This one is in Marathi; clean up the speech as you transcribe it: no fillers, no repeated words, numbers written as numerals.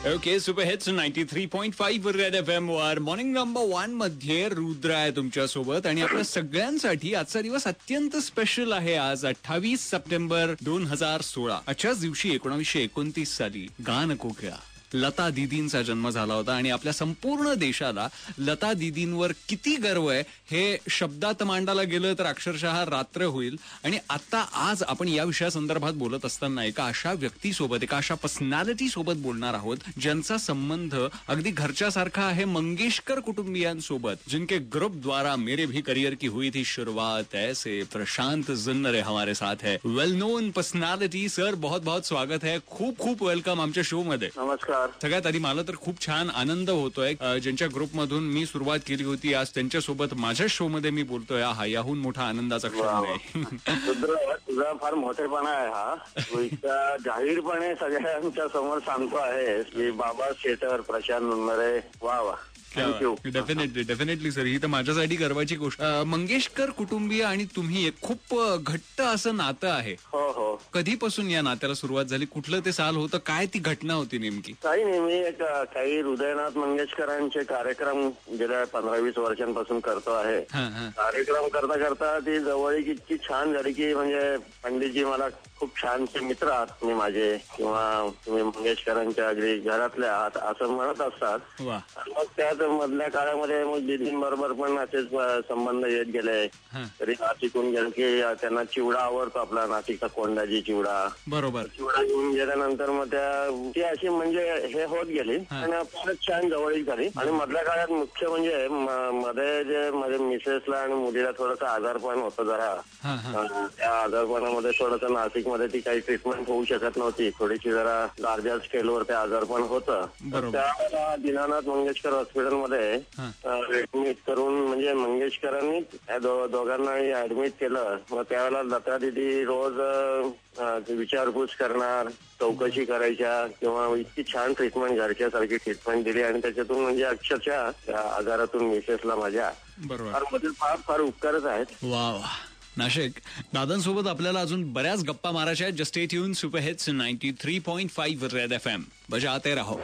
Okay, super hits 93.5 red FM वर मॉर्निंग नंबर 1 मध्ये रुद्र आहे तुमच्या सोबत आणि आपल्या सगळ्यांसाठी आजचा दिवस अत्यंत स्पेशल आहे. आज 28 सप्टेंबर 2016. आजच्याच दिवशी 1929 साली गान कोकिळा लता दीदींचा जन्म झाला होता आणि आपल्या संपूर्ण देशाला लता दीदींवर किती गर्व आहे हे शब्दात मांडायला गेलं तर अक्षरशः रात्र होईल. आणि आता आज आपण या विषयासंदर्भात बोलत असताना एका अशा व्यक्तीसोबत, एका अशा पर्सनॅलिटी सोबत बोलणार आहोत ज्यांचा संबंध अगदी घरच्यासारखा आहे मंगेशकर कुटुंबियांसोबत, जिनके ग्रुप द्वारा मेरे भी करियर की हुई थी शुरुआत. ऐसे प्रशांत जुन्नर हमारे साथ है, वेल नोन पर्सनॅलिटी. सर, बहुत बहुत स्वागत है, खूप खूप वेलकम आमच्या शो मध्ये. नमस्कार. सगळ्यात आधी मला तर खूप छान आनंद होतोय. ज्यांच्या ग्रुपमधून मी सुरुवात केली होती, आज त्यांच्यासोबत माझ्या शो मध्ये मी बोलतोय. हा याहून मोठा आनंदाचा क्षण नाही. तुझा फार मोठेपणा आहे हा. तू इतका जाहीरपणे सगळ्यांच्या समोर सांगतो आहे की बाबा शेटर प्रशांत जुन्नरे. वा वा, थँक्यू. डेफिनेटली सर, ही तर माझ्यासाठी गर्वाची गोष्ट. मंगेशकर कुटुंबीय आणि तुम्ही एक खूप घट्ट असं नातं आहे. हो हो. कधीपासून या नात्याला सुरुवात झाली? कुठलं ते साल होतं? काय ती घटना होती नेमकी? काही नाही, मी काही हृदयनाथ मंगेशकरांचे कार्यक्रम गेल्या 15-20 वर्षांपासून करतो आहे. कार्यक्रम करता करता ती जवळीक इतकी छान झाली की म्हणजे पंडितजी मला खूप छानसे मित्र आहात तुम्ही माझे, किंवा तुम्ही मंगेशकरांच्या अगदी घरातले आहात असं म्हणत असतात. मग त्याच मधल्या काळामध्ये मग दीदींबरोबर पण असेच संबंध येत गेले. तरी नाशिकहून गेलं की त्यांना चिवडा आवडतो, आपला नाशिकचा कोंडाजी चिवडा. बरोबर. चिवडा घेऊन गेल्यानंतर मग ती अशी म्हणजे हे होत गेली आणि फारच छान जवळीक झाली. आणि मधल्या काळात मुख्य म्हणजे मध्ये जे माझ्या मिसेसला आणि मुलीला थोडंसं आजारपण होतं जरा. त्या आजारपणामध्ये थोडंसं नाशिकमध्ये ती काही ट्रीटमेंट होऊ शकत नव्हती. थोडीशी जरा लार्जर स्केलवर ते आजारपण होतं. त्या दीनानाथ मंगेशकर हॉस्पिटलमध्ये ऍडमिट करून म्हणजे मंगेशकरांनी दोघांना ऍडमिट केलं. मग त्यावेळेला लता दीदी रोज विचारपूस करणार, चौकशी करायच्या, किंवा इतकी छान ट्रीटमेंट, घरच्यासारखी ट्रीटमेंट दिली. आणि त्याच्यातून म्हणजे अक्षरशः त्या आजारातून मिसेसला माझ्या फार फार उपकारच आहेत. वा वा. नाशिक दादांसोबत आपल्याला अजून बऱ्याच गप्पा मारायच्या आहेत. Just stay tune, super hits 93.5 red FM बजाते रहो.